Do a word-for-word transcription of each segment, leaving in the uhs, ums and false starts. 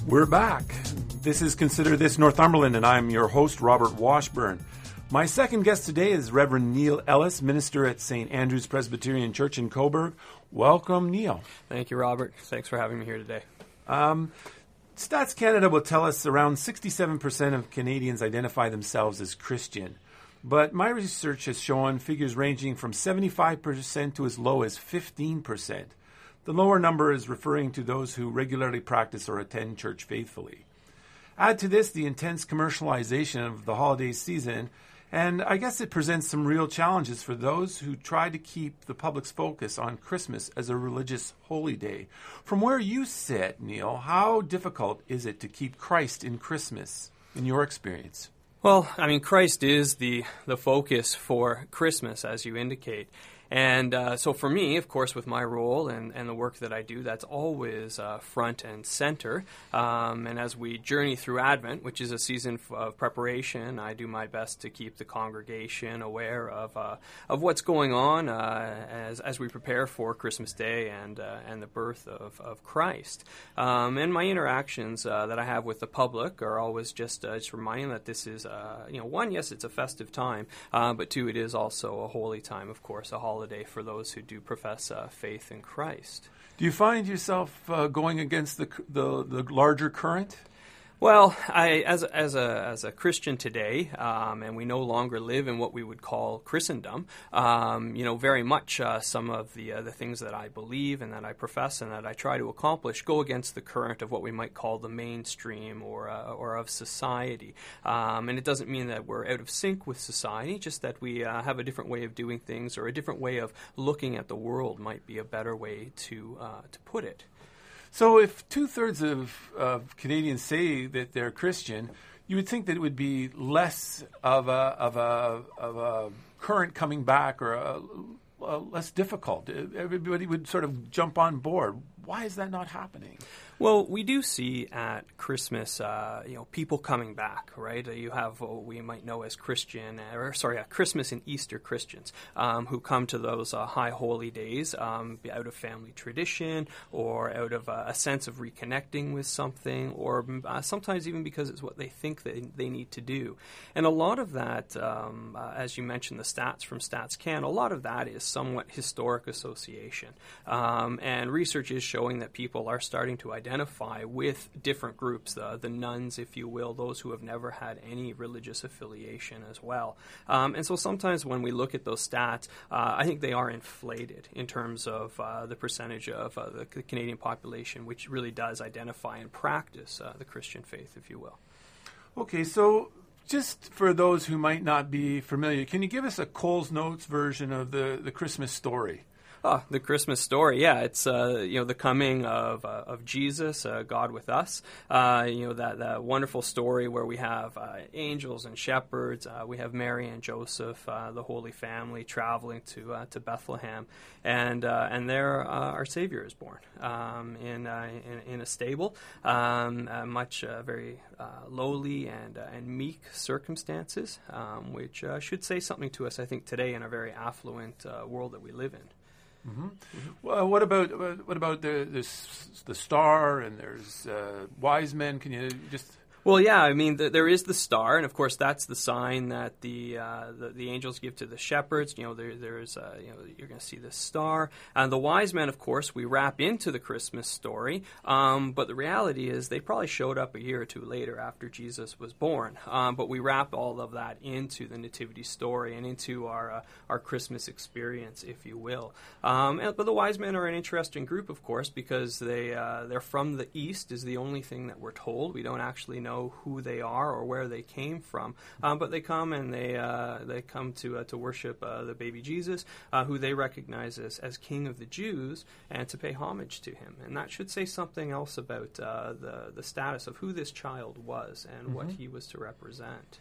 We're back. This is Consider This Northumberland, and I'm your host, Robert Washburn. My second guest today is Reverend Neil Ellis, minister at Saint Andrew's Presbyterian Church in Cobourg. Welcome, Neil. Thank you, Robert. Thanks for having me here today. Um, Stats Canada will tell us around sixty-seven percent of Canadians identify themselves as Christian. But my research has shown figures ranging from seventy-five percent to as low as fifteen percent. The lower number is referring to those who regularly practice or attend church faithfully. Add to this the intense commercialization of the holiday season, and I guess it presents some real challenges for those who try to keep the public's focus on Christmas as a religious holy day. From where you sit, Neil, how difficult is it to keep Christ in Christmas, in your experience? Well, I mean, Christ is the, the focus for Christmas, as you indicate. And uh, so for me, of course, with my role and, and the work that I do, that's always uh, front and center. Um, and as we journey through Advent, which is a season of preparation, I do my best to keep the congregation aware of uh, of what's going on uh, as as we prepare for Christmas Day and uh, and the birth of, of Christ. Um, and my interactions uh, that I have with the public are always just uh, just reminding that this is, uh, you know, one, yes, it's a festive time, uh, but two, it is also a holy time, of course, a holiday for those who do profess uh, faith in Christ. Do you find yourself uh, going against the, the the larger current? Well, I, as a, as a as a Christian today, um, and we no longer live in what we would call Christendom. Um, you know, very much uh, some of the uh, the things that I believe and that I profess and that I try to accomplish go against the current of what we might call the mainstream or uh, or of society. Um, and it doesn't mean that we're out of sync with society, just that we uh, have a different way of doing things or a different way of looking at the world might be a better way to uh, to put it. So if two-thirds of, of Canadians say that they're Christian, you would think that it would be less of a, of a, of a current coming back or a, a less difficult. Everybody would sort of jump on board. Why is that not happening? Well, we do see at Christmas, uh, you know, people coming back, right? You have what we might know as Christian, or sorry, uh, Christmas and Easter Christians um, who come to those uh, high holy days um, out of family tradition or out of uh, a sense of reconnecting with something, or uh, sometimes even because it's what they think they, they need to do. And a lot of that, um, uh, as you mentioned, the stats from Stats Can, a lot of that is somewhat historic association. Um, and research is showing that people are starting to identify identify with different groups, the, the nuns, if you will, those who have never had any religious affiliation as well. Um, and so sometimes when we look at those stats, uh, I think they are inflated in terms of uh, the percentage of uh, the, the Canadian population which really does identify and practice uh, the Christian faith, if you will. Okay, so just for those who might not be familiar, can you give us a Coles Notes version of the, the Christmas story? Oh, the Christmas story, yeah. It's, uh, you know, the coming of uh, of Jesus, uh, God with us. Uh, you know, that, that wonderful story where we have uh, angels and shepherds. Uh, we have Mary and Joseph, uh, the Holy Family, traveling to uh, to Bethlehem. And uh, and there uh, our Savior is born um, in, uh, in in a stable, um, uh, much uh, very uh, lowly and, uh, and meek circumstances, um, which uh, should say something to us, I think, today in a very affluent uh, world that we live in. Mm-hmm. Mm-hmm. Well, what about what about the the, the star and there's uh, wise men? Can you just? Well, yeah, I mean, the, there is the star, and of course, that's the sign that the uh, the, the angels give to the shepherds. You know, there, there's, uh, you know, you're going to see the star, and the wise men. Of course, we wrap into the Christmas story, um, but the reality is they probably showed up a year or two later after Jesus was born. Um, but we wrap all of that into the nativity story and into our uh, our Christmas experience, if you will. Um, and, but the wise men are an interesting group, of course, because they uh, they're from the east. Is the only thing that we're told. We don't actually know who they are or where they came from, um, but they come and they uh, they come to uh, to worship uh, the baby Jesus, uh, who they recognize as, as King of the Jews, and to pay homage to him. And that should say something else about uh, the the status of who this child was and mm-hmm. what he was to represent.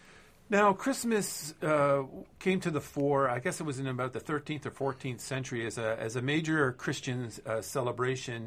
Now, Christmas uh, came to the fore, I guess it was in about the thirteenth or fourteenth century, as a as a major Christian uh, celebration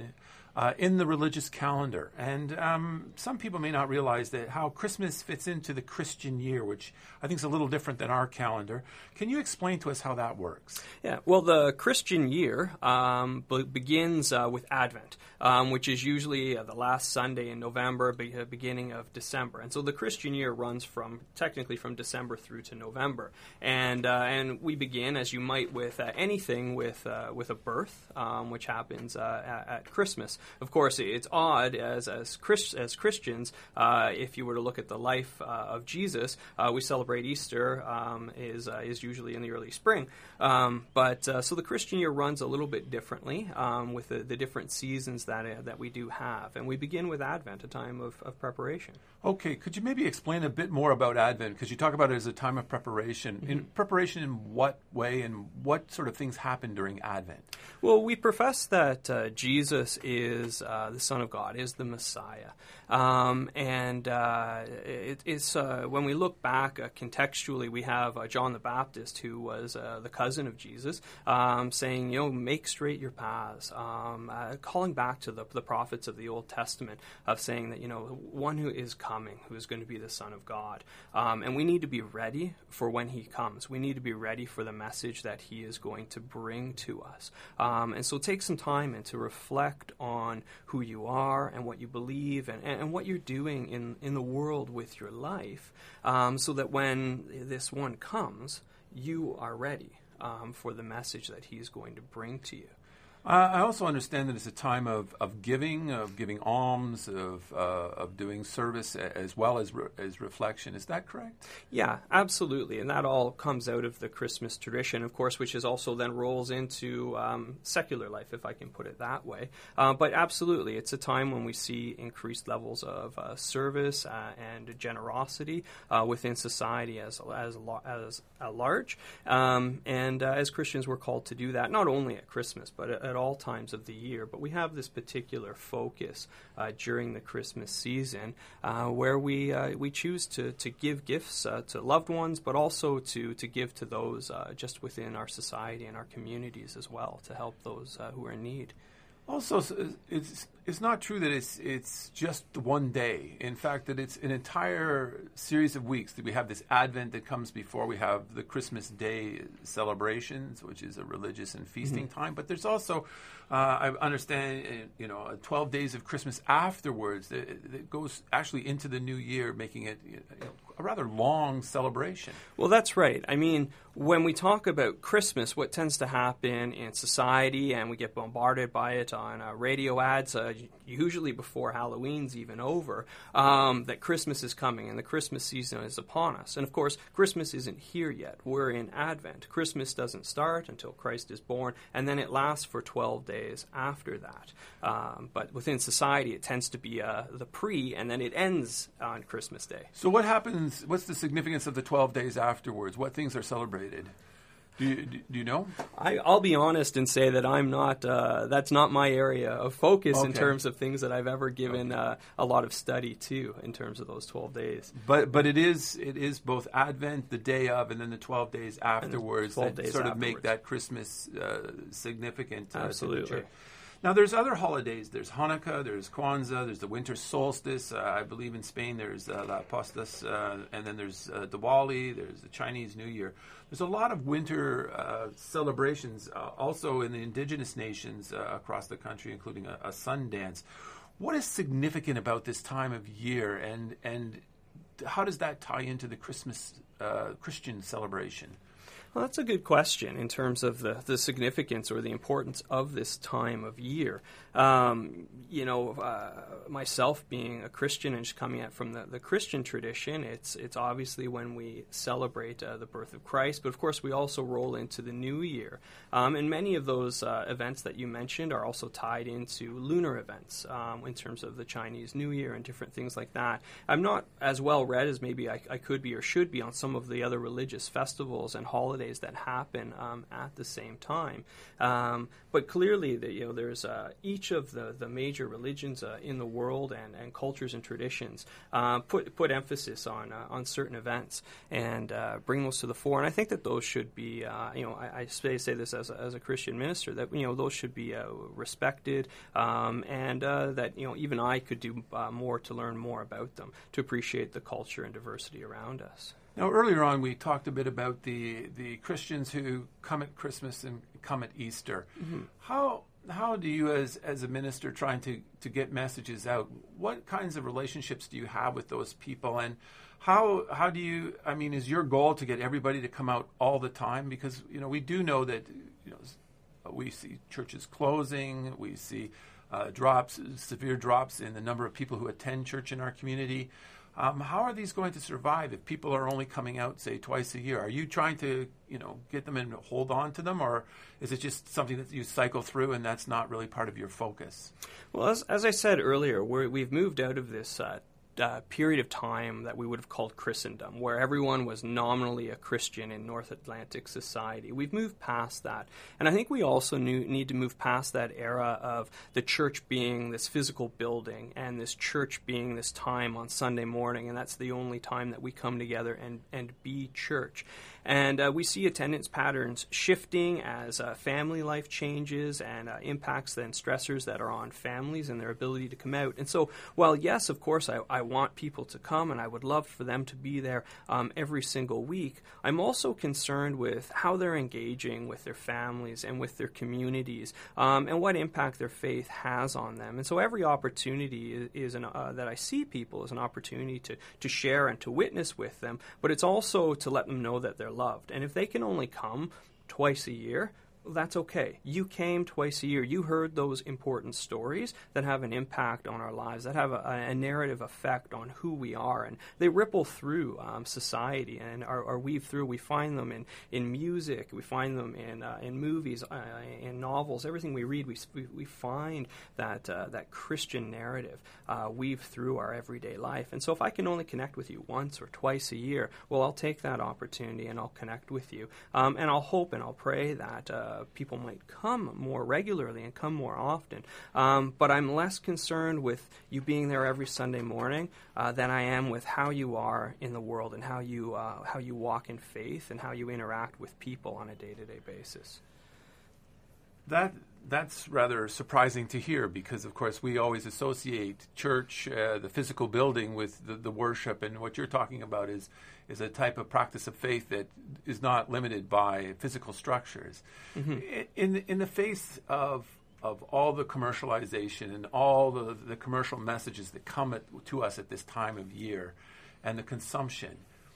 uh, in the religious calendar. And um, some people may not realize that how Christmas fits into the Christian year, which I think is a little different than our calendar. Can you explain to us how that works? Yeah, well, the Christian year um, be- begins uh, with Advent, um, which is usually uh, the last Sunday in November, be- uh, beginning of December. And so the Christian year runs from, technically from December through to November. And uh, and we begin, as you might with uh, anything, with uh, with a birth, um, which happens uh, at, at Christmas. Of course, it's odd as as, Christ- as Christians, uh, if you were to look at the life uh, of Jesus, uh, we celebrate Easter um, is uh, is usually in the early spring. Um, but uh, so the Christian year runs a little bit differently um, with the, the different seasons that uh, that we do have, and we begin with Advent, a time of, of preparation. Okay, could you maybe explain a bit more about Advent? Because you talk about it as a time of preparation. Mm-hmm. In preparation in what way, and what sort of things happen during Advent? Well, we profess that uh, Jesus is uh, the Son of God, is the Messiah. Um, and uh, it, it's uh, when we look back uh, contextually, we have uh, John the Baptist, who was uh, the cousin of Jesus, um, saying, you know, make straight your paths, um, uh, calling back to the, the prophets of the Old Testament, of saying that, you know, one who is coming, who is going to be the Son of God. Um, and we need to be ready for when he comes. We need to be ready for the message that he is going to bring to us. Um, and so take some time and to reflect on who you are and what you believe and, and and what you're doing in, in the world with your life, um, so that when this one comes, you are ready um, for the message that he's going to bring to you. Uh, I also understand that it's a time of, of giving, of giving alms, of uh, of doing service as well as re- as reflection. Is that correct? Yeah, absolutely, and that all comes out of the Christmas tradition, of course, which is also then rolls into um, secular life, if I can put it that way. Uh, but absolutely, it's a time when we see increased levels of uh, service uh, and generosity uh, within society as as as at large, um, and uh, as Christians, we're called to do that not only at Christmas, but at at all times of the year. But we have this particular focus uh, during the Christmas season uh, where we uh, we choose to, to give gifts uh, to loved ones, but also to, to give to those uh, just within our society and our communities as well, to help those uh, who are in need. Also, it's it's not true that it's it's just one day. In fact, that it's an entire series of weeks. That we have this Advent that comes before we have the Christmas Day celebrations, which is a religious and feasting mm-hmm. time. But there's also, uh, I understand, you know, twelve days of Christmas afterwards that, that goes actually into the new year, making it you know, a rather long celebration. Well, that's right. I mean, when we talk about Christmas, what tends to happen in society, and we get bombarded by it on uh, radio ads, uh, usually before Halloween's even over, um, that Christmas is coming and the Christmas season is upon us. And of course, Christmas isn't here yet. We're in Advent. Christmas doesn't start until Christ is born, and then it lasts for twelve days after that. Um, but within society, it tends to be uh, the pre, and then it ends on Christmas Day. So what happens, what's the significance of the twelve days afterwards? What things are celebrated? Do you, do you know? I, I'll be honest and say that I'm not. Uh, that's not my area of focus okay. in terms of things that I've ever given okay. uh, a lot of study to in terms of those twelve days. But but it is it is both Advent, the day of, and then the twelve days afterwards twelve that days sort of afterwards. make that Christmas uh, significant. Uh, Absolutely. To the church. Now, there's other holidays. There's Hanukkah, there's Kwanzaa, there's the winter solstice. Uh, I believe in Spain there's uh, La Pastas, uh, and then there's uh, Diwali, there's the Chinese New Year. There's a lot of winter uh, celebrations uh, also in the indigenous nations uh, across the country, including a, a sun dance. What is significant about this time of year, and, and how does that tie into the Christmas uh, Christian celebration? Well, that's a good question in terms of the, the significance or the importance of this time of year. Um, you know, uh, myself being a Christian and just coming out from the, the Christian tradition, it's it's obviously when we celebrate uh, the birth of Christ, but of course we also roll into the new year. Um, and many of those uh, events that you mentioned are also tied into lunar events um, in terms of the Chinese New Year and different things like that. I'm not as well read as maybe I, I could be or should be on some of the other religious festivals and holidays holidays that happen um, at the same time. Um, but clearly, the, you know, there's uh, each of the, the major religions uh, in the world and, and cultures and traditions uh, put put emphasis on uh, on certain events and uh, bring those to the fore. And I think that those should be, uh, you know, I, I say, say this as a, as a Christian minister, that, you know, those should be uh, respected, um, and uh, that, you know, even I could do uh, more to learn more about them, to appreciate the culture and diversity around us. Now, earlier on, we talked a bit about the, the Christians who come at Christmas and come at Easter. Mm-hmm. How how do you, as as a minister trying to, to get messages out, what kinds of relationships do you have with those people? And how how do you, I mean, is your goal to get everybody to come out all the time? Because, you know, we do know that, you know, we see churches closing, we see uh, drops, severe drops in the number of people who attend church in our community. Um, how are these going to survive if people are only coming out, say, twice a year? Are you trying to, you know, get them and hold on to them, or is it just something that you cycle through and that's not really part of your focus? Well, as, as I said earlier, we're, we've moved out of this uh, uh, period of time that we would have called Christendom, where everyone was nominally a Christian in North Atlantic society. We've moved past that. And I think we also knew, need to move past that era of the church being this physical building and this church being this time on Sunday morning, and that's the only time that we come together and, and be church. And uh, we see attendance patterns shifting as uh, family life changes and uh, impacts then stressors that are on families and their ability to come out. And so, while yes, of course, I, I want people to come and I would love for them to be there um, every single week, I'm also concerned with how they're engaging with their families and with their communities, um, and what impact their faith has on them. And so every opportunity is, is an, uh, that I see people is an opportunity to, to share and to witness with them, but it's also to let them know that they're loved. And if they can only come twice a year, well, that's okay. You came twice a year. You heard those important stories that have an impact on our lives, that have a, a narrative effect on who we are, and they ripple through um, society and are, are weave through. We find them in, in music. We find them in uh, in movies, uh, in novels. Everything we read, we we, we find that uh, that Christian narrative uh, weave through our everyday life. And so, if I can only connect with you once or twice a year, well, I'll take that opportunity and I'll connect with you, um, and I'll hope and I'll pray that Uh, Uh, people might come more regularly and come more often. Um, but I'm less concerned with you being there every Sunday morning uh, than I am with how you are in the world and how you uh, how you walk in faith and how you interact with people on a day-to-day basis. That that's rather surprising to hear, because, of course, we always associate church, uh, the physical building, with the, the worship, and what you're talking about is is a type of practice of faith that is not limited by physical structures. Mm-hmm. In in the face of of all the commercialization and all the, the commercial messages that come at, to us at this time of year, and the consumption,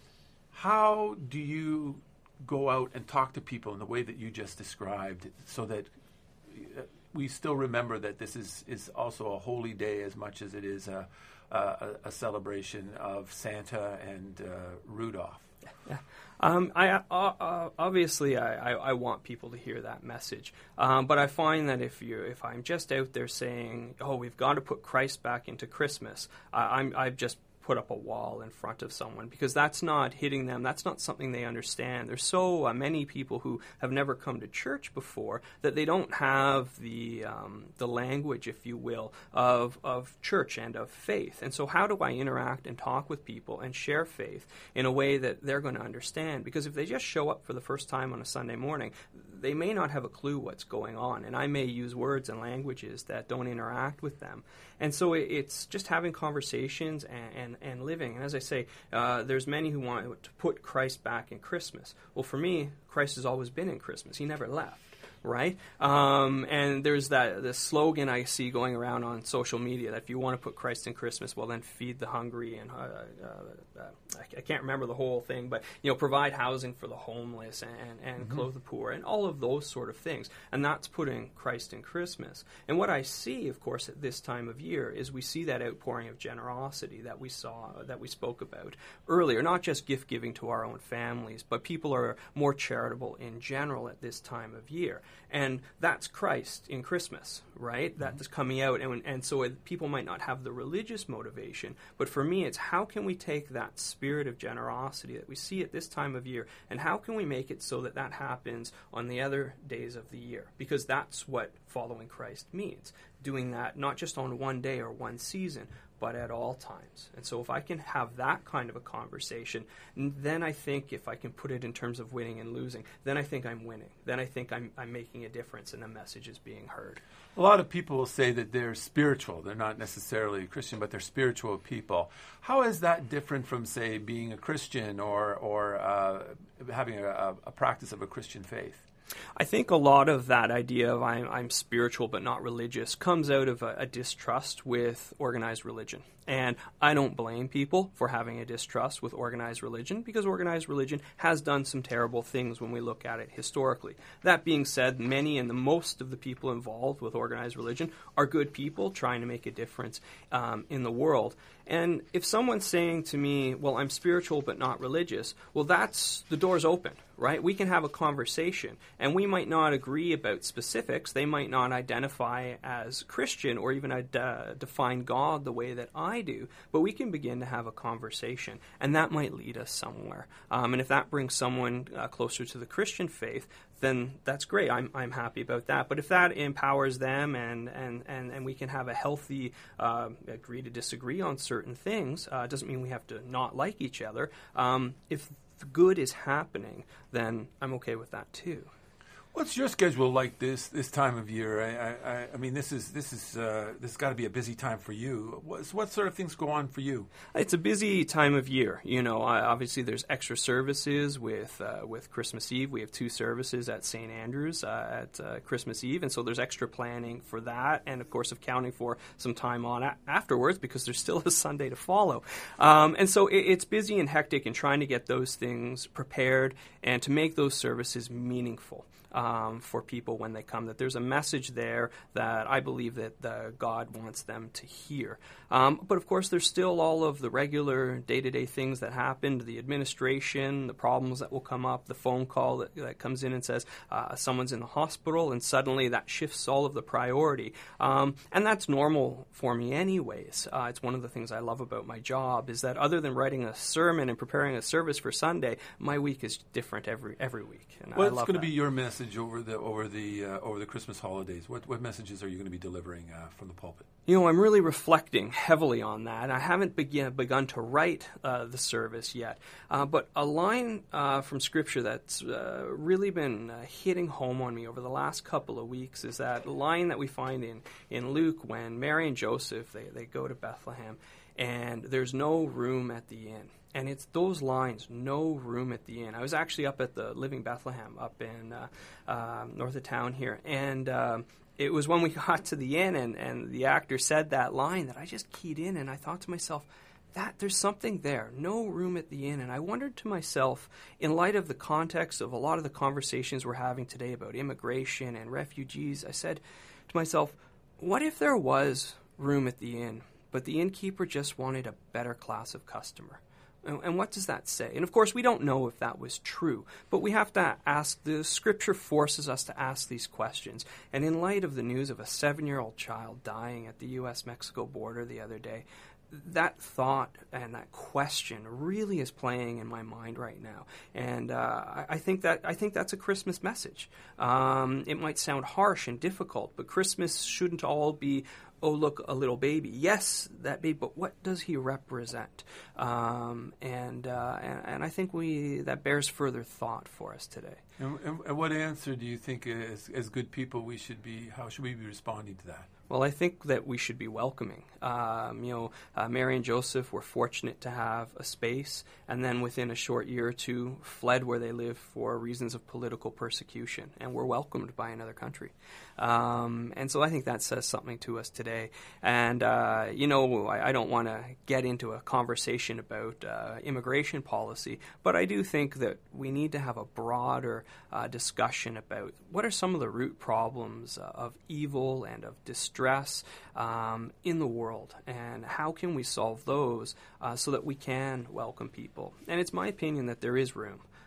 how do you go out and talk to people in the way that you just described, so that we still remember that this is, is also a holy day as much as it is a, a, a celebration of Santa and uh, Rudolph? Yeah. Um, I uh, uh, obviously I, I, I want people to hear that message, um, but I find that if you if I'm just out there saying, "Oh, we've got to put Christ back into Christmas," I, I'm I've just put up a wall in front of someone, because that's not hitting them. That's not something they understand. There's so uh, many people who have never come to church before that they don't have the um, the language, if you will, of of church and of faith. And so how do I interact and talk with people and share faith in a way that they're going to understand? Because if they just show up for the first time on a Sunday morning, they may not have a clue what's going on, and I may use words and languages that don't interact with them. And so it, it's just having conversations and, and, and living. And as I say, uh, there's many who want to put Christ back in Christmas. Well, for me, Christ has always been in Christmas. He never left. Right? Um, and there's that the slogan I see going around on social media that if you want to put Christ in Christmas, well, then feed the hungry, and uh, uh, uh, I can't remember the whole thing, but, you know, provide housing for the homeless, and, and mm-hmm. clothe the poor, and all of those sort of things. And that's putting Christ in Christmas. And what I see, of course, at this time of year is we see that outpouring of generosity that we saw, that we spoke about earlier, not just gift giving to our own families, but people are more charitable in general at this time of year. And that's Christ in Christmas, right? Mm-hmm. That is coming out. And, and so it, people might not have the religious motivation. But for me, it's how can we take that spirit of generosity that we see at this time of year, and how can we make it so that that happens on the other days of the year? Because that's what following Christ means. Doing that not just on one day or one season, but at all times. And so if I can have that kind of a conversation, then I think if I can put it in terms of winning and losing, then I think I'm winning. Then I think I'm, I'm making a difference and the message is being heard. A lot of people will say that they're spiritual. They're not necessarily Christian, but they're spiritual people. How is that different from, say, being a Christian or, or uh, having a, a practice of a Christian faith? I think a lot of that idea of I'm, I'm spiritual but not religious comes out of a, a distrust with organized religion. And I don't blame people for having a distrust with organized religion, because organized religion has done some terrible things when we look at it historically. That being said, many and the most of the people involved with organized religion are good people trying to make a difference um, in the world. And if someone's saying to me, well, I'm spiritual but not religious, well, that's, the door's open, right? We can have a conversation, and we might not agree about specifics. They might not identify as Christian or even uh, define God the way that I do, but we can begin to have a conversation, and that might lead us somewhere. Um, and if that brings someone uh, closer to the Christian faith, then that's great. I'm I'm happy about that. But if that empowers them and and, and, and we can have a healthy uh, agree to disagree on certain things, uh, doesn't mean we have to not like each other. Um, if the good is happening, then I'm okay with that too. What's your schedule like this this time of year? I I, I mean, this is this is uh, this has got to be a busy time for you. What, what sort of things go on for you? It's a busy time of year. You know, obviously there's extra services with uh, with Christmas Eve. We have two services at Saint Andrews uh, at uh, Christmas Eve, and so there's extra planning for that, and of course accounting for some time on a- afterwards because there's still a Sunday to follow. Um, and so it, it's busy and hectic, and trying to get those things prepared and to make those services meaningful. Um, for people when they come, that there's a message there that I believe that uh, God wants them to hear. Um, but of course, there's still all of the regular day-to-day things that happen, the administration, the problems that will come up, the phone call that, that comes in and says uh, someone's in the hospital, and suddenly that shifts all of the priority. Um, and that's normal for me anyways. Uh, it's one of the things I love about my job is that other than writing a sermon and preparing a service for Sunday, my week is different every every week. And What's I love going to that. be your message over the over the uh, over the Christmas holidays? What what messages are you going to be delivering uh, from the pulpit? You know, I'm really reflecting heavily on that. I haven't begin, begun to write uh, the service yet, uh, but a line uh, from Scripture that's uh, really been uh, hitting home on me over the last couple of weeks is that line that we find in, in Luke when Mary and Joseph, they, they go to Bethlehem, and there's no room at the inn. And it's those lines, no room at the inn. I was actually up at the Living Bethlehem up in uh, uh, north of town here, and um, it was when we got to the inn and, and the actor said that line that I just keyed in, and I thought to myself, that there's something there, no room at the inn. And I wondered to myself, in light of the context of a lot of the conversations we're having today about immigration and refugees, I said to myself, what if there was room at the inn, but the innkeeper just wanted a better class of customer? And what does that say? And of course, we don't know if that was true, but we have to ask. The Scripture forces us to ask these questions. And in light of the news of a seven-year-old child dying at the U S Mexico border the other day, that thought and that question really is playing in my mind right now, and uh, I, I think that I think that's a Christmas message. Um, it might sound harsh and difficult, but Christmas shouldn't all be, oh, look, a little baby. Yes, that baby, but what does he represent? Um, and, uh, and and I think we that bears further thought for us today. And, and, and what answer do you think, as, as good people, we should be? How should we be responding to that? Well, I think that we should be welcoming. Um, you know, uh, Mary and Joseph were fortunate to have a space, and then within a short year or two, fled where they live for reasons of political persecution, and were welcomed by another country. Um, and so I think that says something to us today. And, uh, you know, I, I don't want to get into a conversation about uh, immigration policy, but I do think that we need to have a broader uh, discussion about what are some of the root problems uh, of evil and of distress um, in the world, and how can we solve those uh, so that we can welcome people. And it's my opinion that there is room.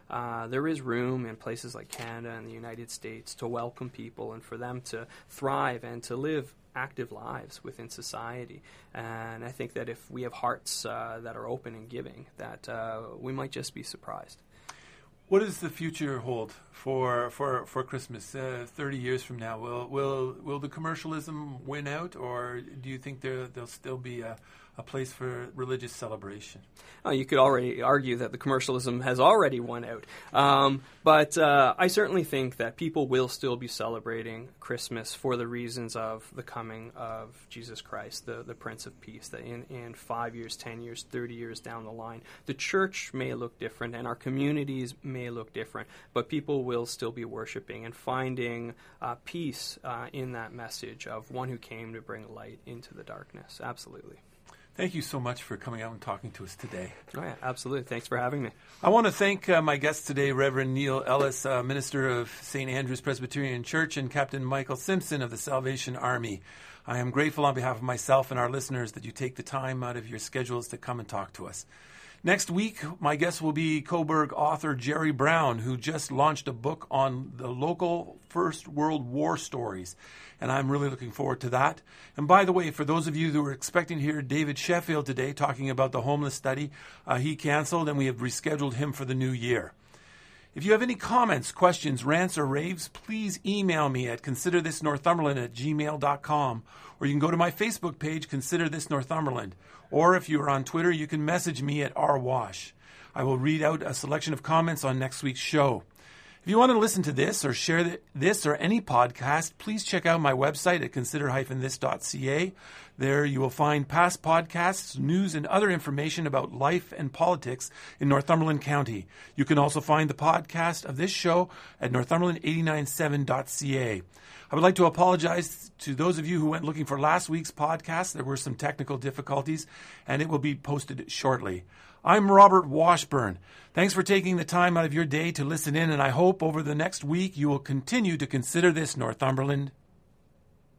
uh, there is room in places like Canada and the United States to welcome people and for them to thrive and to live active lives within society. And I think that if we have hearts uh, that are open and giving, that uh, we might just be surprised. What does the future hold for for for Christmas? Uh, Thirty years from now, will will will the commercialism win out, or do you think there there'll still be a, a place for religious celebration? Oh, you could already argue that the commercialism has already won out, um, but uh, I certainly think that people will still be celebrating Christmas for the reasons of the coming of Jesus Christ, the the Prince of Peace. That in in five years, ten years, thirty years down the line, the church may look different, and our communities may look different, but people will still be worshiping and finding uh, peace uh, in that message of one who came to bring light into the darkness. Absolutely. Thank you so much for coming out and talking to us today. Oh, yeah, absolutely. Thanks for having me. I want to thank uh, my guests today, Reverend Neil Ellis, uh, minister of Saint Andrew's Presbyterian Church, and Captain Michael Simpson of the Salvation Army. I am grateful on behalf of myself and our listeners that you take the time out of your schedules to come and talk to us. Next week, my guest will be Coburg author Jerry Brown, who just launched a book on the local First World War stories. And I'm really looking forward to that. And by the way, for those of you who were expecting to hear David Sheffield today talking about the homeless study, uh, he canceled and we have rescheduled him for the new year. If you have any comments, questions, rants, or raves, please email me at considerthisnorthumberland at gmail dot com, or you can go to my Facebook page, Consider This Northumberland. Or if you are on Twitter, you can message me at r wash. I will read out a selection of comments on next week's show. If you want to listen to this or share this or any podcast, please check out my website at consider dash this dot c a. There you will find past podcasts, news, and other information about life and politics in Northumberland County. You can also find the podcast of this show at northumberland eight nine seven dot c a. I would like to apologize to those of you who went looking for last week's podcast. There were some technical difficulties, and it will be posted shortly. I'm Robert Washburn. Thanks for taking the time out of your day to listen in, and I hope over the next week you will continue to consider this Northumberland